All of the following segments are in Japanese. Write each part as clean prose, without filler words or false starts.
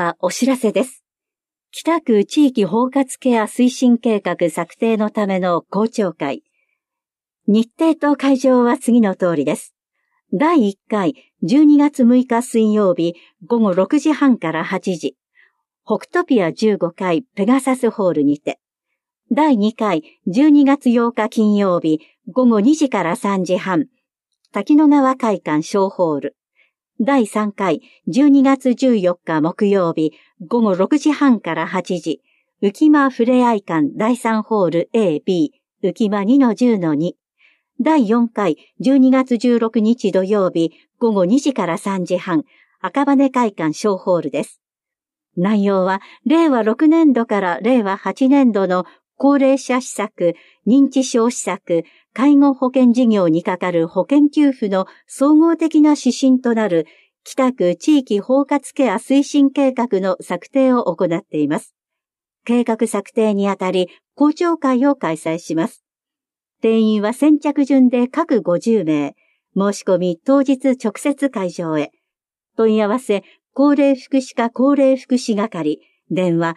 はお知らせです。北区地域包括ケア推進計画策定のための公聴会。日程と会場は次の通りです。第1回12月6日水曜日午後6時半から8時。北トピア15階ペガサスホールにて。第2回12月8日金曜日午後2時から3時半。滝野川会館小ホール。第3回12月14日木曜日午後6時半から8時。浮間ふれあい館第3ホール A、B、浮間 2-10-2。第4回12月16日土曜日午後2時から3時半。赤羽会館小ホールです。内容は令和6年度から令和8年度の高齢者施策、認知症施策、介護保険事業にかかる保険給付の総合的な指針となる北区地域包括ケア推進計画の策定を行っています。計画策定にあたり公聴会を開催します。定員は先着順で各50名。申し込み当日直接会場へ。問い合わせ高齢福祉課高齢福祉係。電話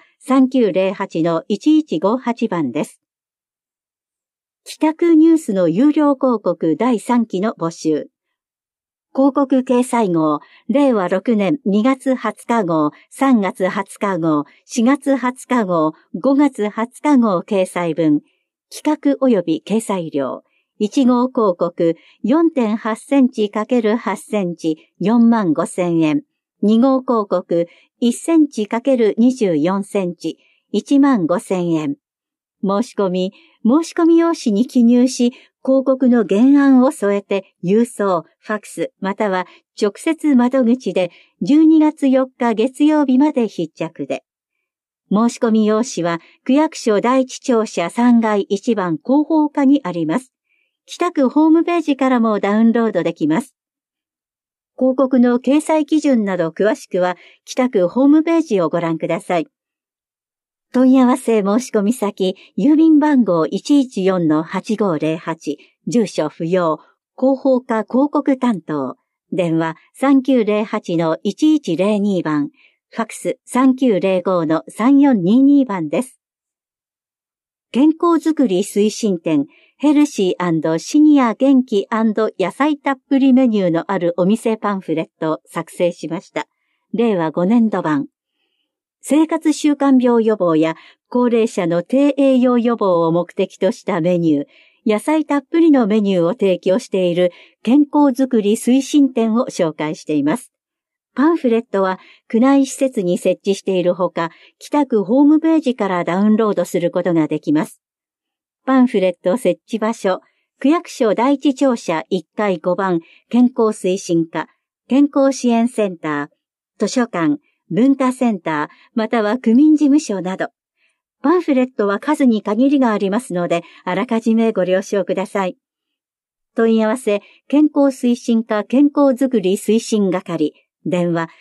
3908-1158 番です。北区ニュースの有料広告第3期の募集。広告掲載号、令和6年2月20日号、3月20日号、4月20日号、5月20日号掲載分。企画及び掲載料。1号広告 4.8 センチ ×8 センチ45,000円。2号広告1センチ ×24 センチ15,000円。申し込み用紙に記入し、広告の原案を添えて郵送、ファクスまたは直接窓口で12月4日月曜日まで必着で。申し込み用紙は区役所第一庁舎3階1番広報課にあります。北区ホームページからもダウンロードできます。広告の掲載基準など詳しくは北区ホームページをご覧ください。問い合わせ申し込み先、郵便番号 114-8508、住所不要、広報課広告担当、電話 3908-1102 番、ファクス 3905-3422 番です。健康づくり推進展、ヘルシー&シニア元気&野菜たっぷりメニューのあるお店パンフレットを作成しました。令和5年度版。生活習慣病予防や高齢者の低栄養予防を目的としたメニュー、野菜たっぷりのメニューを提供している健康づくり推進展を紹介しています。パンフレットは区内施設に設置しているほか、北区ホームページからダウンロードすることができます。パンフレット設置場所、区役所第一庁舎1階5番健康推進課、健康支援センター、図書館、文化センター、または区民事務所など。パンフレットは数に限りがありますので、あらかじめご了承ください。問い合わせ、健康推進課健康づくり推進係、電話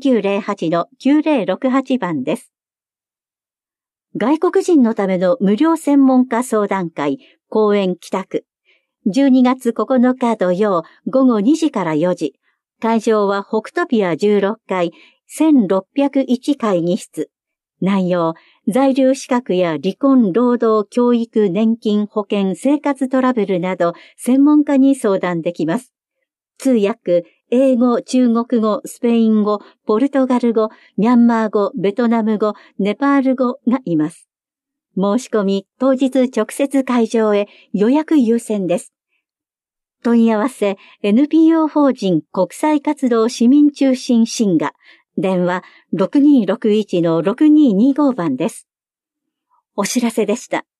3908-9068 番です。外国人のための無料専門家相談会、公園北区。12月9日土曜午後2時から4時。会場は北トピア16階、1601会議室。内容、在留資格や離婚、労働、教育、年金、保険、生活トラブルなど専門家に相談できます。通訳、英語、中国語、スペイン語、ポルトガル語、ミャンマー語、ベトナム語、ネパール語がいます。申し込み、当日直接会場へ予約優先です。問い合わせ、NPO 法人国際活動市民中心シンガ。電話 6261-6225 番です。お知らせでした。